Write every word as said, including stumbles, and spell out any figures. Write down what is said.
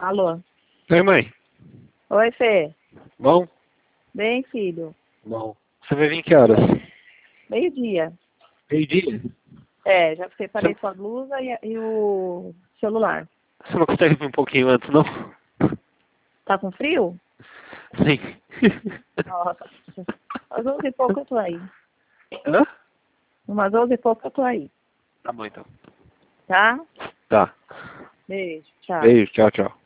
Alô? Oi, mãe. Oi, Fê. Bom? Bem, filho. Bom. Você vai vir que horas? Meio-dia. Meio-dia? É, já separei Você... sua blusa e, e o celular. Você não consegue vir um pouquinho antes, não? Tá com frio? Sim. Nossa. Às onze e pouco eu tô aí. Hã? Umas onze e pouco eu tô aí. Tá bom, então. Tá? Tá. Beijo. Tchau. Beijo, tchau, tchau.